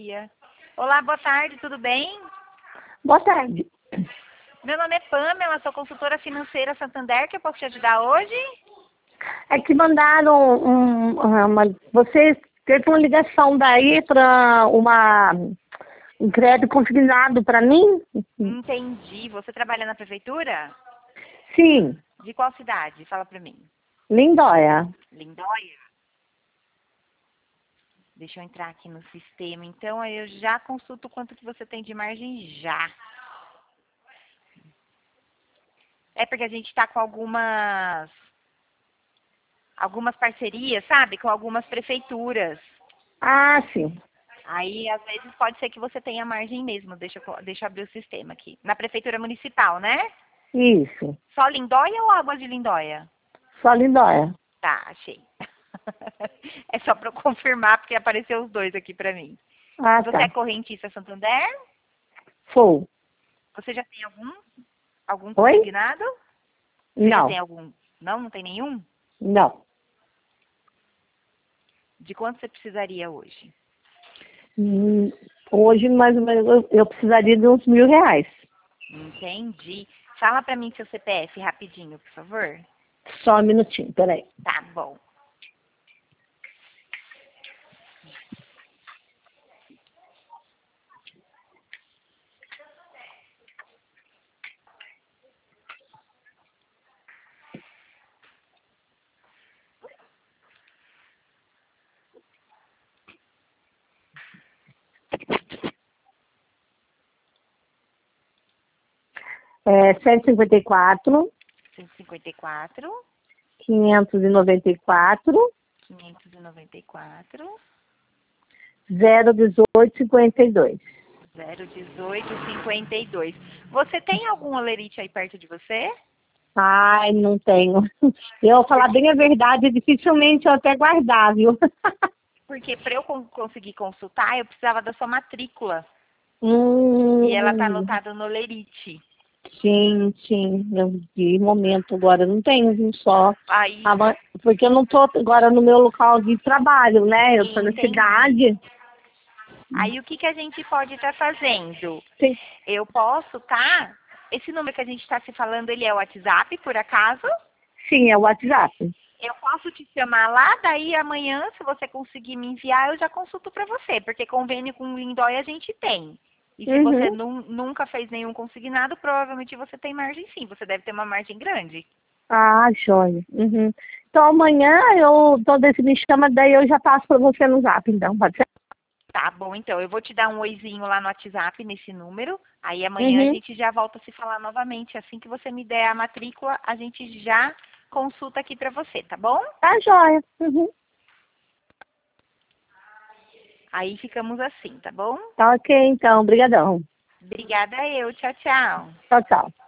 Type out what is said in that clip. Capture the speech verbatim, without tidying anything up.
dia. Olá, boa tarde, tudo bem? Boa tarde. Meu nome é Pamela, sou consultora financeira Santander, que eu posso te ajudar hoje? É que mandaram um, uma... Você teve uma ligação daí para uma... um crédito consignado para mim? Entendi. Você trabalha na prefeitura? Sim, De qual cidade? Fala pra mim. Lindóia. Lindóia? Deixa eu entrar aqui no sistema, então aí eu já consulto quanto que você tem de margem já. É porque a gente está com algumas algumas parcerias, sabe? Com algumas prefeituras. Ah, sim. Aí, às vezes, pode ser que você tenha margem mesmo. Deixa eu, deixa eu abrir o sistema aqui. Na prefeitura municipal, né? Isso. Só Lindóia ou Águas de Lindóia? Só Lindóia. Tá, achei. É só para eu confirmar, porque apareceu os dois aqui para mim. Ah, Você é tá. correntista Santander? Sou. Você já tem algum? Algum Oi? consignado? Você já tem Não. algum? Não, não tem nenhum? Não. De quanto você precisaria hoje? Hum, Hoje, mais ou menos, eu eu precisaria de uns mil reais. Entendi. Fala para mim seu C P F rapidinho, por favor. Só um minutinho, peraí. Tá bom. É cento e cinquenta e quatro, cento e cinquenta e quatro, quinhentos e noventa e quatro, quinhentos e noventa e quatro, zero dezoito, cinquenta e dois. zero dezoito, cinquenta e dois. Você tem algum olerite aí perto de você? Ai, não tenho. Eu falar bem a verdade, dificilmente eu até guardar, viu? Porque para eu con- conseguir consultar, eu precisava da sua matrícula. E ela tá Hum, anotada no olerite. sim, sim. Eu, de momento agora eu não tenho, viu, só. Aí, Ama- Porque eu não tô agora no meu local de trabalho, né? Eu tô na entendi. cidade. Aí o que, que a gente pode estar fazendo? Sim, Eu posso, tá? Esse número que a gente está se falando, ele é o WhatsApp, por acaso? sim, é o WhatsApp. Eu posso te chamar lá, daí amanhã, se você conseguir me enviar, eu já consulto para você, porque convênio com o Lindóia a gente tem. E se você Uhum. nun- nunca fez nenhum consignado, provavelmente você tem margem sim, você deve ter uma margem grande. Ah, joia. Uhum. Então amanhã eu, toda esse me chama, daí eu já passo para você no Zap, então, pode ser? Tá bom, então, eu vou te dar um oizinho lá no WhatsApp, nesse número, aí amanhã a Uhum. gente já volta a se falar novamente. Assim que você me der a matrícula, a gente já consulta aqui para você, tá bom? Tá joia. Uhum. Aí ficamos assim, tá bom? Tá ok, então. Obrigadão. Obrigada eu, tchau, tchau. Tchau, tchau.